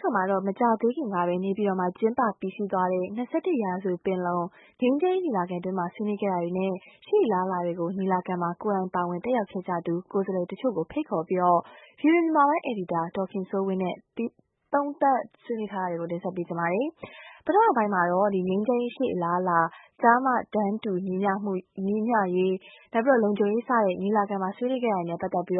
ဆိုမှာတော့မကြသေးခင်ကပဲနေပြည်တော်မှာကျင်းပပြီးစီးသွားတဲ့21ရာစုပင်လုံငြိမ်းချမ်းရေးညီလာခံတွင်မှာဆွေးနွေးခဲ့တာတွေနဲ့ရှေ့လားလာတွေကိုညီလာခံမှာကိုယ်တိုင်ပါဝင်တက်ရောက်ခဲ့ကြသူကိုယ်စားလှယ်တချို့ကိုဖိတ်ခေါ်ပြီးဗီဒီယိုမြန်မာပိုင်းအယ်ဒီတာဒေါ်ခင်စိုးဝင်းနဲ့သုံးသပ်ဆွေးနွေးထားတာတွေကိုတင်ဆက်ပေးကြပါမယ်။ပထမပိုင်းမှာတော့ငြိမ်းချမ်းရေးရှေ့အလားအလာကျားမတန်းတူညီမျှရေးနောက်လုံခြုံရေးစတဲ့ညီလာခံမှာဆွေးနွေးခဲ့တာနဲ့ပတ်သက်ပြီး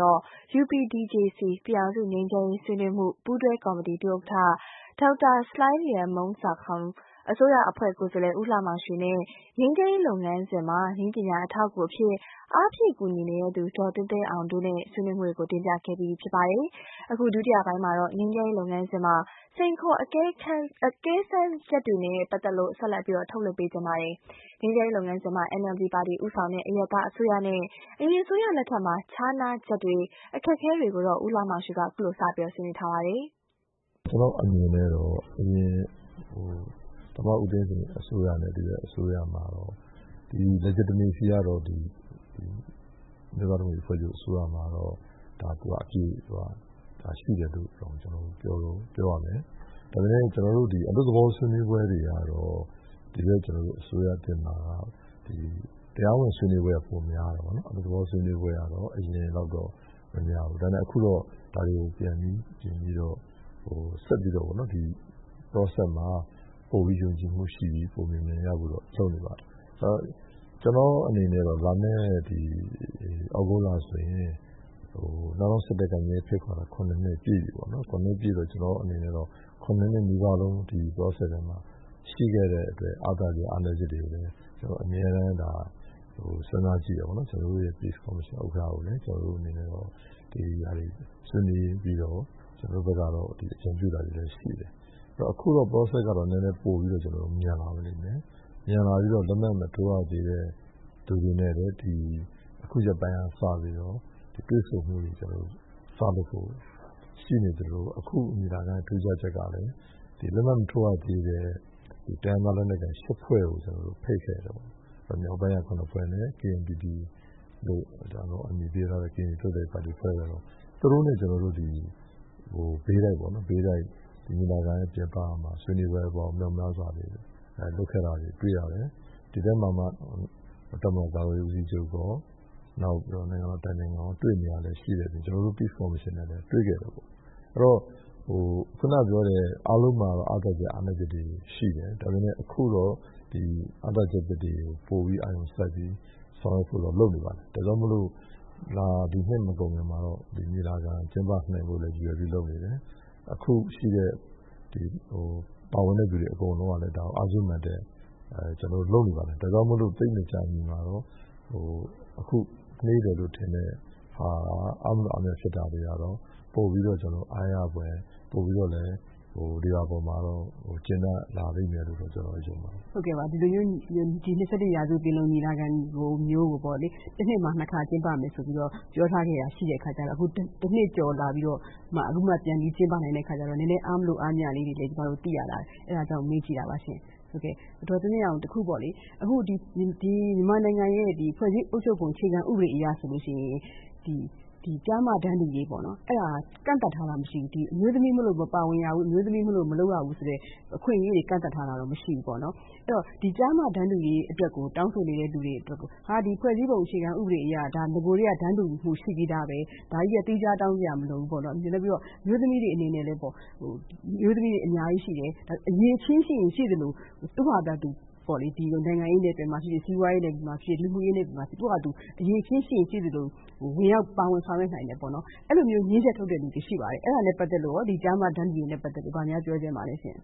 UPDJC ပြည်ထောင်စုငြိမ်းချမ်းရေးဆွေးနွေးမှုပူးတွဲကော်မတီဒုဥက္ကဋ္ဌဒေါက်တာဆလိုင်းလျန်မုန်းဆာခေါင်အစိုးရအဖွဲ့ကိုယ်စားလှယ်ဦးလှမောင်ရွှေနဲ့ငြိမ်းချမ်းရေးလုပ်ငန်းစဉ်မှာနည်းပညာအထောက်အကူအဖြစ်အားဖြည့်ကူညီနေတဲ့သူဒေါ်သင်းသင်းအောင်တို့နဲ့ဆွေးနွေးမှုတွေကိုတင်ပြခဲ့ပြီးဖြစ်ပါတယ်။အခုဒုတိယပိုင်းမှာတော့ငြိမ်းချမ်းရေးလုပ်ငန်းစဉ်မှာစိန်ခေါ်အကဲစမ်းချက်တွေနဲ့ပတ်သက်လို့ဆက်လက်ပြီးထုတ်လွှင့်ပေးကြပါတယ်။ငြိမ်းချမ်းရေးလုပ်ငန်းစဉ်မှာ NLD ပါတီဦးဆောင်တဲ့အရပ်သားအစိုးရနဲ့အရင်အစိုးရလက်ထက်မှာခြားနားချက်တွေအခက်အခဲတွေကိုတော့ဦးလှမောင်ရွှေကအခုလိုစပြောဆွေးနွေးထားပါတယ်။ကျွန်တော်အမြင်နဲ့တော့အရင်သမ္မတဦးသိန်းစိန်အစိုးရနဲ့ဒီအစိုးရမှာတော့ဒီ legitimacy ကတော့ဒီမြို့သားတွေဖွဲ့ချုပ်အစိုးရမှာတော့ဒါသူအပြည့်ဒါရှိတယ်လို့ကျွန်တော်ပြောရမယ်။ဒါပေမဲ့ကျွန်တော်တို့ဒီအလုပ်သဘောဆွေးနွေးပွဲတွေကတော့ဒီလိုကျွန်တော်တို့အစိုးရတင်မှာဒီတရားဝင်ဆွေးနွေးပွဲပုံများတော့ဗောနော်အလုပ်သဘောဆွေးနွေးပွဲကတော့အရင်တော့မများဘူး။ဒါနဲ့အခုတော့ဒါတွေကိုပြန်ပြီးတော့ဆက်ပြီးတော့ဗောနော်ဒီ process မှာပို့ပြီးယုံကြည်မှုရှိပြီးပုံမြင်ရဖို့တော့လုပ်နေပါတယ်။ကျွန်တော်အနေနဲ့တော့လာမယ့်ဒီအောက်တိုဘာဆိုရင်နောက်တော့စစ်တပ်ကမြေဖိတ်ခေါ်တာ9နှစ်ပြည့်ပြီပေါ့နော်9နှစ်ပြည့်တော့ကျွန်တော်အနေနဲ့တော့9နှစ်နီးပါးလုံးဒီ process ထဲမှာရှိခဲ့တဲ့အတွက်အားသာချက်အားနည်းချက်တွေကိုလည်းကျွန်တော်အများအားဒါစဉ်းစားကြည့်ရပါတော့ကျွန်တော်တို့ရဲ့ peace commission ဥက္ကဋ္ဌကိုလည်းကျွန်တော်တို့အနေနဲ့တော့ဒီအရာတွေဆွေးနွေးပြီးတော့ကျွန်တော်တို့ဘက်ကတော့ဒီအကြံပြုတာတွေလည်းရှိတယ်။အခုတော့ process ကတော့နည်းနည်းပို့ပြီးတော့ကျွန်တော်တို့မြန်လာပါလိမ့်မယ်။မြန်လာပြီးတော့လက်မှတ်မထိုးရသေးတဲ့သူတွေနဲ့လည်းဒီအခုရက်ပိုင်းစပြီးတော့ဒီတွေ့ဆုံမှုတွေကျွန်တော်စလုပ်ဖို့ရှိနေတယ်လို့အခုညီလာခံထူးခြားချက်ကလည်းဒီလက်မှတ်မထိုးရသေးတဲ့ဒီတန်မာလက်နဲ့ကရှစ်ဖွဲ့ကိုကျွန်တော်တို့ဖိတ်ခဲ့တယ်ပေါ့။မြောက်ပိုင်းက9ဖွဲ့နဲ့ KNPP လို့ဒါတော့အမည်ပေးထားတဲ့ KNPP တို့တဲ့ပါတီဖွဲ့တော့သူတို့နဲ့ကျွန်တော်တို့ဒီဘေးတိုက်ပေါ့နော်ဘေးတိုက်ဒီညီလာခံရဲ့ပြင်ပမှာဆွေးနွေးပွဲပေါ့မြောက်များစွာတွေလုပ်ခဲ့တာတွေတွေ့ရတယ်။ဒီထဲမှာတမန်တော်ဦးစီးချုပ်ကနောက်နိုင်ငံတော်တိုင်ပင်ခံတွေ့နေရလဲရှိတယ်ကျွန်တော်တို့ peace commission နဲ့လည်းတွေ့ခဲ့တယ်ပေါ့။အဲ့တော့ခုနပြောတဲ့အားလုံးမှာတော့အားသာချက်အားနည်းချက်တွေရှိတယ်။ဒါပေမဲ့အခုတော့ဒီအားသာချက်တွေကိုပို့ပြီးအာရုံစိုက်ပြီးဆောင်ရွက်ဖို့တော့လုပ်နေပါတယ်။ဒါကြောင့်မလို့ဒီနှစ်မကုန်ခင်မှာတော့ဒီညီလာခံကျင်းပနိုင်ဖို့လည်းရည်ရွယ်ပြီးလုပ်နေတယ်။အခုရှိတဲ့ဒီပါဝင်တဲ့သူတွေအကုန်လုံးကလည်းဒါအားလုံးမှတ်တဲ့ကျွန်တော်လုပ်နေပါတယ်။ဒါကြောင့်မလို့သိမကြဘူးမှာတော့အခုနေတယ်လို့ထင်တဲ့အားမလို့အများဖြစ်တာတွေကတော့ပို့ပြီးတော့ကျွန်တော်အားရပွဲပို့ပြီးတော့လည်းဒီဟာပေါ်မှာတော့ကျင်းလာလိမ့်မယ်လို့ကျွန်တော်ယုံပါတယ်။ဟုတ်ကဲ့ပါဒီလိုမျိုးဒီ21ရာစုပင်လုံညီလာခံမျိုးကိုပေါ့လေတစ်နှစ်မှာ2ခါကျင်းပမယ်ဆိုပြီးတော့ပြောထားခဲ့တာရှိတဲ့ခါကျတော့အခုတစ်နှစ်ကျော်လာပြီးတော့အခုမှပြန်ပြီးကျင်းပနိုင်တဲ့ခါကျတော့နည်းနည်းအားမလို့အားမရလေးတွေလည်းကျွန်တော်တို့သိရတာ။အဲဒါကြောင့်မေးကြည့်တာပါရှင်။ဟုတ်ကဲ့ဒေါ်သင်းသင်းအောင်တခုပေါ့လေအခုဒီမြန်မာနိုင်ငံရဲ့ဒီဖွဲ့စည်းအုပ်ချုပ်ပုံအခြေခံဥပဒေအရဆိုလို့ရှိရင်ဒီကျားမတန်းတူရေးပေါ့နော်အဲ့ဒါကန့်သတ်ထားတာမရှိဘူးဒီအမျိုးသမီးမလို့မပါဝင်ရဘူးအမျိုးသမီးမလို့မလုပ်ရဘူးဆိုတဲ့အခွင့်အရေးတွေကန့်သတ်ထားတာတော့မရှိဘူးပေါ့နော်အဲ့တော့ဒီကျားမတန်းတူရေးအတွက်ကိုတောင်းဆိုနေတဲ့လူတွေအတွက်ကိုဒီဖွဲ့စည်းပုံအခြေခံဥပဒေအရဒါငကိုတွေကတန်းတူမှုရှိပြီးသားပဲဒါကြီးကတိကျတောင်းကြရမလို့ဘူးပေါ့နော်ပြီးတော့မျိုးသမီးတွေအနေနဲ့လည်းပေါ့မျိုးသမီးတွေအများကြီးရှိတယ်အရေးချင်းရှိရင်ရှိတယ်လို့သူ့ဟာသူပေါ့လေဒီနိုင်ငံရေးနယ်ပယ်မှာဖြစ်စီးပွားရေးနယ်ပယ်မှာဖြစ်လူမှုရေးနယ်ပယ်မှာသူကသူအရေးချင်းရှိရင်ရှိသလိုဝင်ရောက်ပါဝင်ဆောင်ရွက်နိုင်တယ်ပေါ့နော်အဲ့လိုမျိုးရင်းချက်ထုတ်တဲ့လူတွေရှိပါတယ်အဲ့ဒါနဲ့ပတ်သက်လို့ဒီကျားမတန်းတူရေးနဲ့ပတ်သက်လို့ဗာများပြောချင်ပါလဲရှင်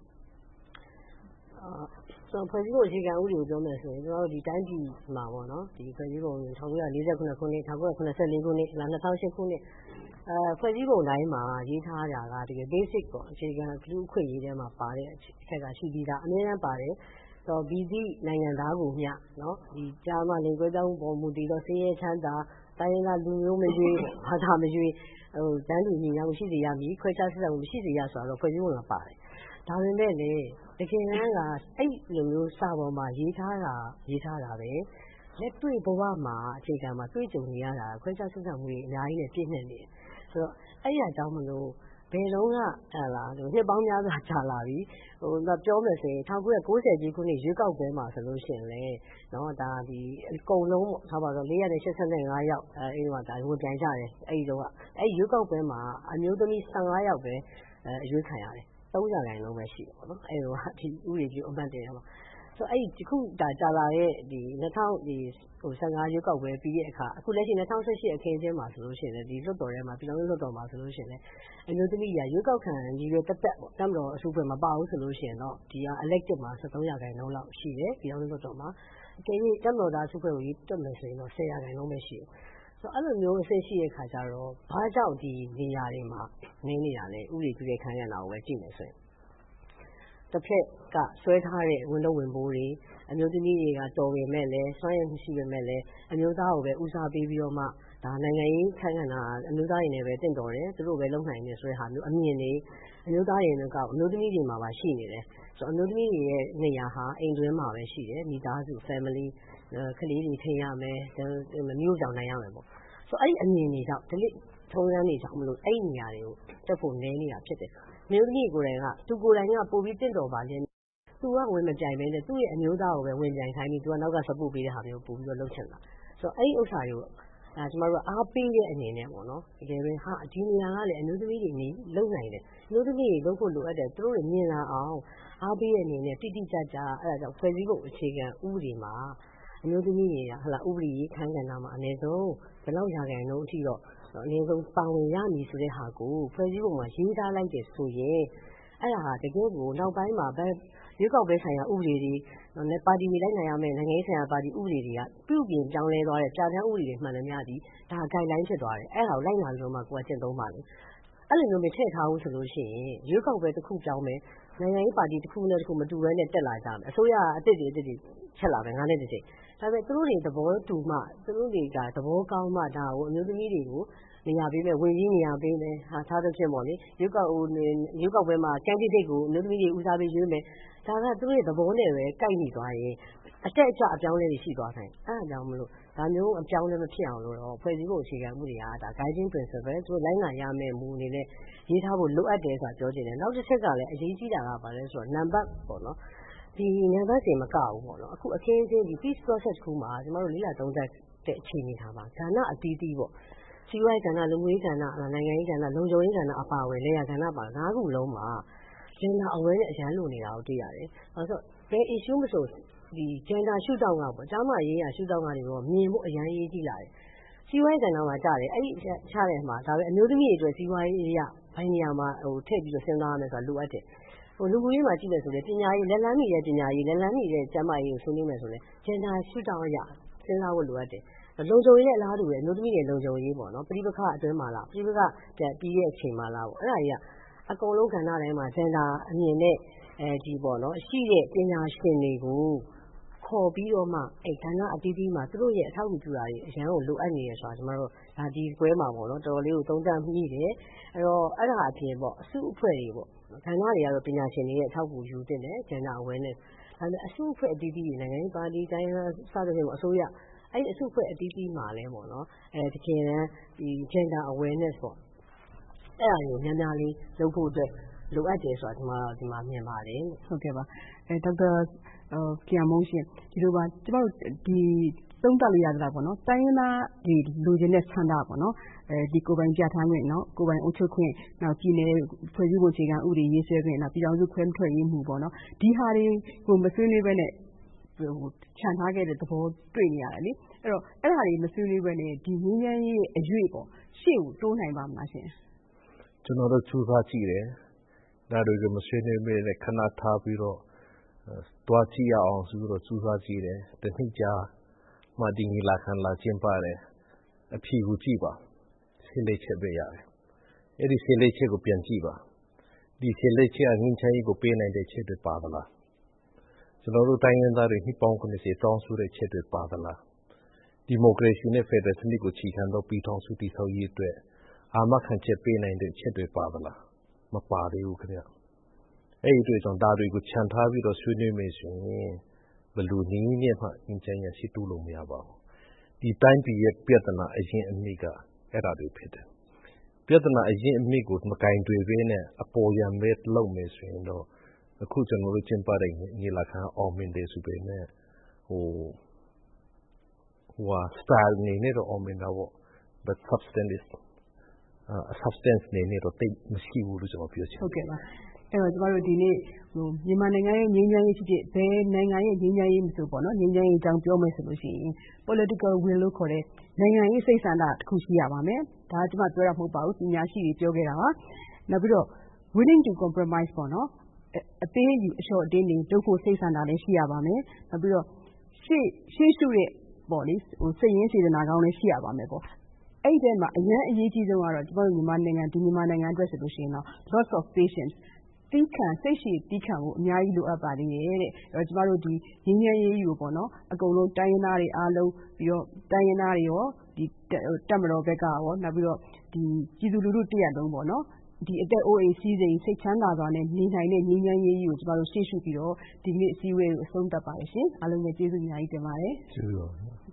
ကျွန်တော်ဖွဲ့စည်းပုံအခြေခံဥပဒေကိုပြောမယ်ဆိုရင်ကျွန်တော်တို့ဒီတိုင်းပြည်မှာပေါ့နော်ဒီဖွဲ့စည်းပုံ1948ခုနှစ်1984ခုနှစ်2008ခုနှစ်ဖွဲ့စည်းပုံတိုင်းမှာရေးထားတာကတကယ် basic ပေါ့အခြေခံလူ့အခွင့်အရေးထဲမှာပါတဲ့အချက်ကရှိပြီးသားအများအားပါတယ်တော့ဘီသည့်နိုင်ငံသားကိုမျှနော်ဒီကျားမလင်ကွဲပြားမှုပေါ်မူတည်တော့ဆင်းရဲချမ်းသာတိုင်းရင်းသားလူမျိုးမရွေးဘာသာမရွေးတန်းတူညီမျှမှုရှိစေရမည်ခွဲခြားဆက်ဆံမှုမရှိစေရဆိုတော့ဖွဲ့စည်းပုံမှာပါတယ်ဒါပေမဲ့လေတကယ်တမ်းကအဲ့လိုမျိုးစာပေါ်မှာရေးထားတာပဲလက်တွေ့ဘဝမှာအခြေခံမှာတွေ့ကြုံနေရတာခွဲခြားဆက်ဆံမှုတွေအများကြီးနဲ့ပြည့်နေတယ်ဆိုတော့အဲ့ရအကြောင်းမလို့ဘယ်တော့ကနှစ်ပေါင်းများစွာကြာလာပြီပြောမယ်ဆိုရင်1990ခုနှစ်ရွေးကောက်ပွဲမှာဆိုလို့ရှိရင်လေနော်ဒါဒီအကုန်လုံးပေါ့ထားပါတော့485ယောက်အဲဒီတော့ဒါဝင်ပြိုင်ကြတယ်အဲဒီတော့အဲဒီရွေးကောက်ပွဲမှာအမျိုးသမီး15ယောက်ပဲအရွေးခံရတယ်3%ပဲရှိတယ်ပေါ့နော်အဲဒီတော့ဒီဥပဒေပြုအမှတ်တယ်မှာဆိုအဲ့ဒီခုဒါကြာလာတဲ့ဒီ2015ရွေးကောက်ပွဲပြီးတဲ့အခါအခုလက်ရှိ2018အခင်းအကျင်းမှာဆိုလို့ရှိရင်ဒီလွှတ်တော်ထဲမှာပြည်ထောင်စုလွှတ်တော်မှာဆိုလို့ရှိရင်အမျိုးသမီးရွေးကောက်ခံရည်ရွယ်တက်ပေါ့တမ်းတော်အစုအဖွဲ့မပါဘူးဆိုလို့ရှိရင်တော့ဒီ elected မှာ73%လောက်ရှိတယ်ပြည်ထောင်စုလွှတ်တော်မှာအကယ်၍တမ်းတော်သားအစုအဖွဲ့ကိုတွက်မယ်ဆိုရင်တော့10%ပဲရှိတယ်ဆိုအဲ့လိုမျိုးအဆင့်ရှိတဲ့ခါကျတော့ဘာကြောင့်ဒီနေရာတွေမှာနေနေတာလဲဥပဒေပြုတဲ့ခန်းရနာကိုပဲကြည့်မယ်ဆိုရင်တစ်ဖက်ကဆွဲထားတဲ့ဝန်တော့ဝင်ပိုးတွေအမျိုးသမီးတွေကတော်ပေမဲ့လည်းစွမ်းရည်မရှိပေမဲ့လည်းအမျိုးသားကိုပဲဦးစားပေးပြီးတော့မှဒါနိုင်ငံရေးခန့်ခန့်တာအမျိုးသားတွေနဲ့ပဲတင့်တော်တယ်သူတို့ပဲလုံနိုင်တယ်ဆိုတဲ့ဟာမျိုးအမြင်တွေအမျိုးသားတွေနဲ့ကအမျိုးသမီးတွေမှာပါရှိနေတယ်ဆိုတော့အမျိုးသမီးတွေရဲ့နေရာဟာအိမ်တွင်းမှာပဲရှိတယ်မိသားစု family ကလေးတွေထိန်းရမယ်မျိုးကြောင်နိုင်ရမယ်ပေါ့ဆိုတော့အဲ့ဒီအမြင်တွေကြောင့်ဒီလိုထုံးစံတွေကြောင့်မလို့အဲ့ဒီနေရာတွေကိုတက်ဖို့နည်းနေတာဖြစ်တယ်မျိုးသမီးကိုယ်တိုင်ကသူကိုယ်တိုင်ကပို့ပြီးတင့်တော်ပါလေသူကဝင်မပြိုင်ပဲနဲ့သူ့ရဲ့အမျိုးသားကိုပဲဝင်ပြိုင်ခိုင်းပြီးသူကနောက်က support ပေးတဲ့ဟာမျိုးပို့ပြီးတော့လုပ်ချင်တာဆိုတော့အဲ့ဒီဥစ္စာတွေကိုကျမတို့အားပေးတဲ့အနေနဲ့ပေါ့နော်တကယ်ပဲဒီနေရာကလည်းအမျိုးသမီးတွေနေလုံနိုင်တယ်အမျိုးသမီးတွေလုပ်ဖို့လိုအပ်တယ်သူတို့တွေမြင်လာအောင်အားပေးတဲ့အနေနဲ့တိတိကျကျအဲ့ဒါကြောင့်ဖွဲ့စည်းပုံအခြေခံဥပဒေမှာအမျိုးသမီးတွေကဥပဒေရေးခန်းကဏ္ဍမှာအနည်းဆုံးဘယ်လောက်ရာခိုင်နှုန်းအထိတော့အနည်းဆုံးပါဝင်ရမည်ဆိုတဲ့ဟာကိုဖွဲ့စည်းပုံမှာရေးထားလိုက်တယ်ဆိုရင်အဲ့ဒါဟာတကယ်ကိုနောက်ပိုင်းမှာရွေးကောက်ပွဲဆိုင်ရာဥပဒေတွေပါတီတွေလိုက်နိုင်ရမယ်နိုင်ငံရေးဆိုင်ရာပါတီဥပဒေတွေကပြုပြင်ပြောင်းလဲသွားတဲ့ကြာတန်းဥပဒေတွေမှန်သမျှဒီဒါ guideline ဖြစ်သွားတယ်အဲ့ဒါကိုလိုက်နာပြီးတော့မှကိုယ်ကကျင့်သုံးပါလိမ့်အဲ့လိုမျိုးမထည့်ထားဘူးဆိုလို့ရှိရင်ရွေးကောက်ပွဲတစ်ခုပြောင်းမယ်နိုင်ငံရေးပါတီတစ်ခုနဲ့တစ်ခုမတူဘဲနဲ့တက်လာကြမယ်အစိုးရအစ်စ်တွေချက်လာမယ်9နှစ်တစ်ချိန်ဒါပေမဲ့သူတို့တွေသဘောတူမှသူတို့တွေကသဘောကောင်းမှဒါကိုအမျိုးသမီးတွေကိုနေရာပေးမယ်ဝင်ကြီးနေရာပေးမယ်ထားသဖြင့်ပေါ့လေရွေးကောက်ပွဲမှာ candidate ကိုအမျိုးသမီးတွေဦးစားပေးရွေးမယ်ဒါကသူတို့ရဲ့သဘောနဲ့ပဲကိုက်ညီသွားရင်အတက်အကျအပြောင်းလဲတွေရှိသွားနိုင်အဲ့ဒါကြောင့်မလို့ဒါမျိုးအပြောင်းလဲမဖြစ်အောင်လို့တော့ဖွဲ့စည်းပုံအခြေခံမှုတွေကဒါ guiding principle သူတို့လိုက်နာရမယ့်မူအနေနဲ့ရေးထားဖို့လိုအပ်တယ်ဆိုတာပြောချင်တယ်နောက်တစ်ချက်ကလည်းအရေးကြီးတာကဘာလဲဆိုတော့ number ပေါ့နော်ဒီနံပါတ်စီမကဘူးပေါ့နော်အခုအခင်းအကျင်းဒီ peace process ခုမှာကျမတို့လေ့လာသုံးသပ်တဲ့အခြေအနေထားပါကဏ္ဍအသီးသီးပေါ့စီးပွားရေးကဏ္ဍလူမှုရေးကဏ္ဍနိုင်ငံရေးကဏ္ဍလုံခြုံရေးကဏ္ဍအပါအဝင်လေယာကဏ္ဍပါ၅ခုလုံးမှာ gender awareness အရန်လိုနေတာကိုတွေ့ရတယ်။အဲဆိုဘယ် issue မဆိုဒီ gender ရှုထောင့်ကပေါ့ကျမရေးရရှုထောင့်ကနေတော့မြင်ဖို့အရန်ရေးကြည့်လာတယ်။စီးပွားရေးကဏ္ဍမှာကြားတယ်အဲ့ဒီချတဲ့မှာဒါပဲအမျိုးသမီးတွေအတွက်စီးပွားရေးရဘယ်နေရာမှာထည့်ပြီးတော့စဉ်းစားရမယ်ဆိုတာလိုအပ်တယ်။လူမှုရေးမှာကြည့်မယ်ဆိုလေပညာရေးလက်လန်းမီတဲ့ပညာရေးလက်လန်းမီတဲ့ကျန်းမာရေးကိုဆွေးနွေးမယ်ဆိုလေ gender ရှုထောင့်အရစဉ်းစားဖို့လိုအပ်တယ်။လုံခြုံရေးနဲ့အလားတူပဲအမျိုးသမီးတွေလုံခြုံရေးပေါ့နော်ပြိပခအတွင်းမှာလားပြိပခပြီးတဲ့အချိန်မှာလားပေါ့အဲ့ဒါကြီးကအကုန်လုံးကဏ္ဍတိုင်းမှာ gender အမြင်နဲ့ဒီပေါ့နော်ရှိတဲ့ပညာရှင်တွေကိုခေါ်ပြီးတော့မှအဲ့ကဏ္ဍအသီးသီးမှာသူတို့ရဲ့အထောက်အကူပြုတာတွေအရန်ကိုလိုအပ်နေရဆိုတာကျွန်တော်တို့ဒါဒီပွဲမှာပေါ့နော်တော်တော်လေးကိုသုံးသပ်မိတယ်အဲ့တော့အဲ့ဒါအပြင်ပေါ့အစုအဖွဲ့တွေပေါ့ကဏ္ဍတွေကတော့ပညာရှင်တွေရဲ့အထောက်အကူယူတင်တယ် gender awareness ဒါပေမဲ့အစုအဖွဲ့အသီးသီးနိုင်ငံရေးပါတီတိုင်းစသဖြင့်ပေါ့အစိုးရအဲ့အစုအဖွဲ့အသီးသီးမှာလဲပေါ့နော်တကယ်တမ်းဒီ gender awareness ပေါ့အဲ့ဒါကိုများများလေးလုပ်ဖို့အတွက်လိုအပ်တယ်ဆိုတာဒီမှာမြင်ပါတယ်ဟုတ်ကဲ့ပါဒေါက်တာကီယာမုန်းရှင်ဒီလိုပါကျမတို့ဒီသုံးသပ်လို့ရသလားပေါ့နော်တိုင်းရင်းသားဒီလူချင်းတဲ့ဆန္ဒပေါ့နော်ဒီကိုယ်ပိုင်ပြဌာန်းခွင့်နော်ကိုယ်ပိုင်အုပ်ချုပ်ခွင့်နောက်ပြည်နယ်ဖွဲ့စည်းပုံအခြေခံဥပဒေရေးဆွဲခွင့်နောက်ပြည်ထောင်စုခွဲထွက်ရေးမှုပေါ့နော်ဒီဟာတွေကိုမဆွေးနွေးဘဲနဲ့ခြံထားခဲ့တဲ့သဘောတွေ့နေရတယ်လေအဲ့တော့အဲ့ဒါတွေမဆွေးနွေးဘဲနဲ့ဒီငင်းငန်းရေးအရွေ့ပေါ့ရှေ့ကိုတိုးနိုင်ပါမလားရှင်ကျွန်တော်တို့စူးစမ်းကြည့်တယ်ဒါတွေကိုမဆွေးနွေးဘဲနဲ့ခဏထားပြီးတော့တွားကြည့်ရအောင်ဆိုတော့စူးစမ်းကြည့်တယ်တနှစ်ကြာမှဒီညီလာခံလာကျင်းပတယ်အဖြေကိုကြည့်ပါ14ချက်ပဲရတယ်အဲ့ဒီ14ချက်ကိုပြန်ကြည့်ပါဒီ14ချက်ကငင်းချင်ကိုပေးနိုင်တဲ့ချက်တွေပါသလားကျွန်တော်တို့တိုင်းရင်းသားတွေနှစ်ပေါင်း90တောင်းဆိုတဲ့ချက်တွေပါသလားဒီမိုကရေစီနဲ့ဖက်ဒရယ်စနစ်ကိုခြိခံတော့ပြည်ထောင်စုတည်ဆောက်ရေးအတွက်အာမခံချက်ပေးနိုင်တဲ့ချက်တွေပါသလားမပါသေးဘူးခင်ဗျအဲ့ဒီတွေ့ကြောင့်ဒါတွေကိုခြံထားပြီးတော့ဆွေးနွေးမယ်ဆိုရင်ဘယ်လိုနည်းနဲ့မှငင်းချင်ရရှိတူလို့မရပါဘူးဒီတိုင်းပြည်ရဲ့ပြဿနာအရင်အနည်းကအဲ့ဒါတွေဖြစ်တယ်ပြဿနာအရင်းအမြစ်ကိုမကင်တွယ်ဘဲနဲ့အပေါ်ယံပဲလုပ်မယ်ဆိုရင်တော့အခုကျွန်တော်တို့ကျင်းပတဲ့ညီလာခံအောင်မြင်တယ်ဆိုပေမဲ့style နေနဲ့တော့အောင်မြင်တာပေါ့ but substance နေနဲ့တော့တိတ်မရှိဘူးလို့ကျွန်တော်ပြောချင်တယ်ဟုတ်ကဲ့ပါအဲ့တော့ကျမတို့ဒီနေ့မြန်မာနိုင်ငံရဲ့ငြိမ်းချမ်းရေးဖြစ်ဖြစ်ဘယ်နိုင်ငံရဲ့ငြိမ်းချမ်းရေးမဆိုပေါ့နော်ငြိမ်းချမ်းရေးအကြောင်းပြောမယ်ဆိုလို့ရှိရင် political will လို့ခေါ်တဲ့နိုင်ငံရေးစိတ်ဆန္ဒတစ်ခုရှိရပါမယ်ဒါကကျမပြောတာမဟုတ်ပါဘူးပညာရှိတွေပြောခဲ့တာပါနောက်ပြီးတော့ willing to compromise ပေါ့နော်အသေးယူအလျှော့အတင်းတွေလုပ်ဖို့စိတ်ဆန္ဒလည်းရှိရပါမယ်နောက်ပြီးတော့ရှေ့ရှုတဲ့ပေါ့လေစိတ်ရင်းစေတနာကောင်းလည်းရှိရပါမယ်ပေါ့အဲ့ဒီမှာအရင်အရေးကြီးဆုံးကတော့ကျမတို့မြန်မာနိုင်ငံအတွက်ဆိုလို့ရှိရင်တော့ lots of patience စိတ်ရှည်သီးခံဖို့အများကြီးလိုအပ်ပါသေးတယ်တဲ့အဲ့တော့ကျမတို့ဒီငြိမ်းချမ်းရေးကိုပေါ့နော်အကုန်လုံးတိုင်းရင်းသားတွေအားလုံးပြီးတော့တိုင်းရင်းသားတွေရောဒီတပ်မတော်ဘက်ကရောနောက်ပြီးတော့ဒီပြည်သူလူထုတရက်လုံးပေါ့နော်ဒီအသက်အိုးအိမ်စီးစိမ်စိတ်ချမ်းသာစွာနဲ့နေနိုင်တဲ့ငြိမ်းချမ်းရေးကိုကျမတို့ရှေ့ရှုပြီးတော့ဒီနေ့အစည်းအဝေးကိုအဆုံးသတ်ပါတယ်ရှင်အားလုံးလည်းကျေးဇူးအများကြီးတင်ပါတယ်ကျေးဇူးပါ